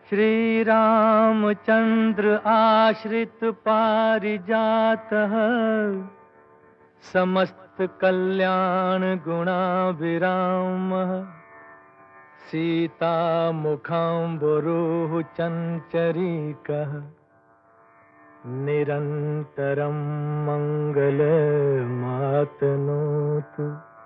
श्री रामचंद्र आश्रित पारिजातः समस्त कल्याण गुणाभिरामः सीता मुखाम्बुरुः चञ्चरीकः निरन्तरं मङ्गलमातनोतु।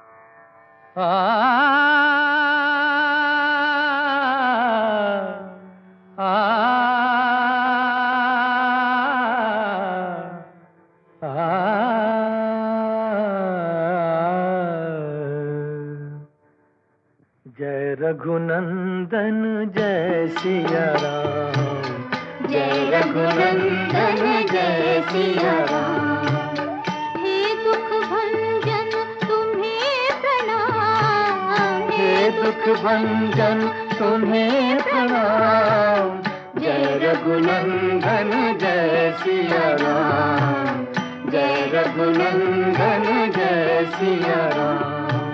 जय रघुनंदन जय सिया राम, जय रघुनंदन जय सिया राम। हे दुख भंजन तुम्हें प्रणाम, हे दुख भंजन तुम्हें प्रणाम। जय रघुनंदन जय सिया राम, जय रघुनंदन जय सिया राम।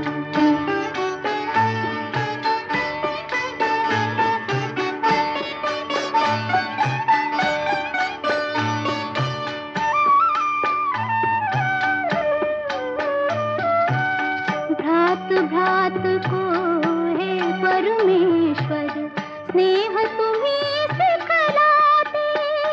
भ्रात को है परमेश्वर स्नेह तुम्हें सिखलाते।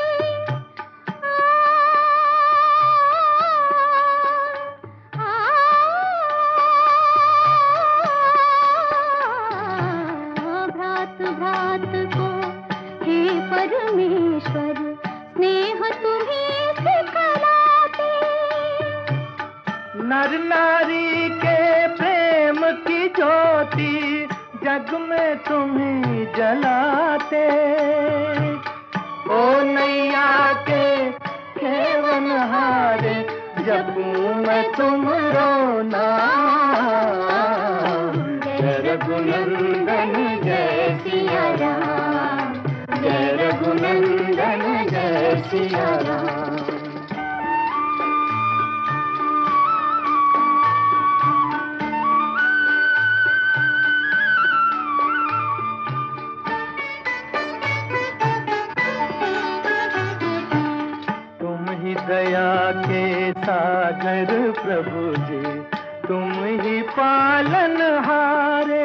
भ्रात को है परमेश्वर स्नेह तुम्हें सिखलाते। नर नारी के प्रेम की ज्योति जग में तुम्हें जलाते। ओ नैया के खेवन हारे जपूं मैं तुमरो नाम। जय रघुनंदन जय सिया राम, जय रघुनंदन जय सिया राम। दया के सागर प्रभु जी तुम ही पालन हारे।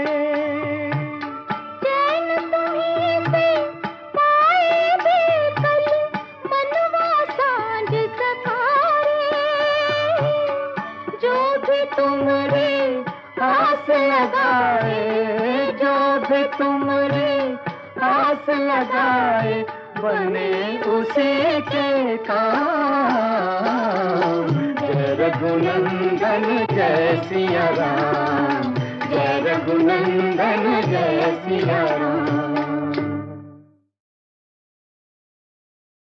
चैन तुम्हीं से पाए बेकल मनवा सांझ सकारे। जो भी तुमरे आस लगाए, जो भी तुमरे आस लगाए बने उसी के काम। जय रघुनंदन जय सिया राम, जय रघुनंदन जय सिया राम।